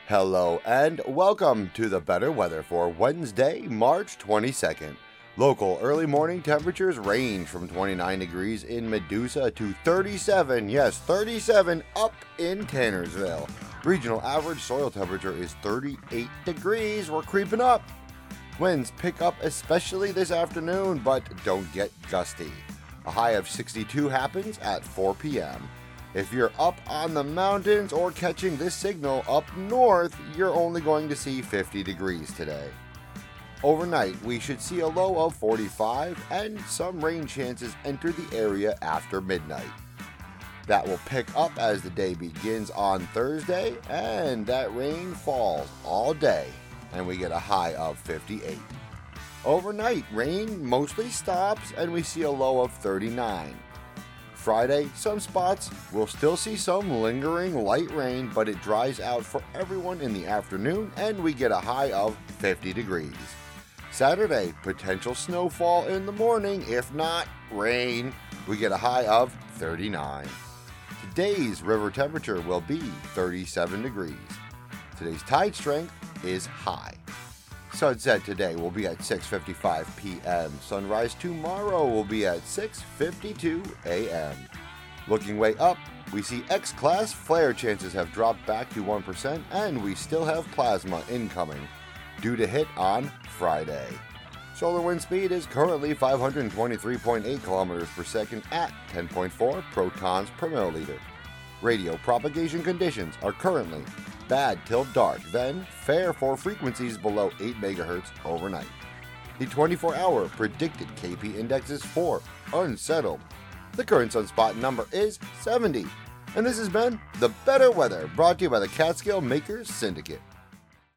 Hello and welcome to the better weather for Wednesday, March 22nd. Local early morning temperatures range from 29 degrees in Medusa to 37, yes, 37 up in Tannersville. Regional average soil temperature is 38 degrees. We're creeping up. Winds pick up especially this afternoon, but don't get gusty. A high of 62 happens at 4 p.m. If you're up on the mountains or catching this signal up north, you're only going to see 50 degrees today. Overnight, we should see a low of 45 and some rain chances enter the area after midnight. That will pick up as the day begins on Thursday, and that rain falls all day, and we get a high of 58. Overnight, rain mostly stops, and we see a low of 39. Friday, some spots will still see some lingering light rain, but it dries out for everyone in the afternoon, and we get a high of 50 degrees. Saturday, potential snowfall in the morning, if not rain. We get a high of 39. Today's river temperature will be 37 degrees. Today's tide strength is high. Sunset today will be at 6:55 p.m. Sunrise tomorrow will be at 6:52 a.m. Looking way up, we see X-class flare chances have dropped back to 1%, and we still have plasma incoming, due to hit on Friday. Solar wind speed is currently 523.8 kilometers per second at 10.4 protons per milliliter. Radio propagation conditions are currently bad till dark, then fair for frequencies below 8 MHz overnight. The 24-hour predicted KP index is 4, unsettled. The current sunspot number is 70. And this has been The Better Weather, brought to you by the Catskill Makers Syndicate.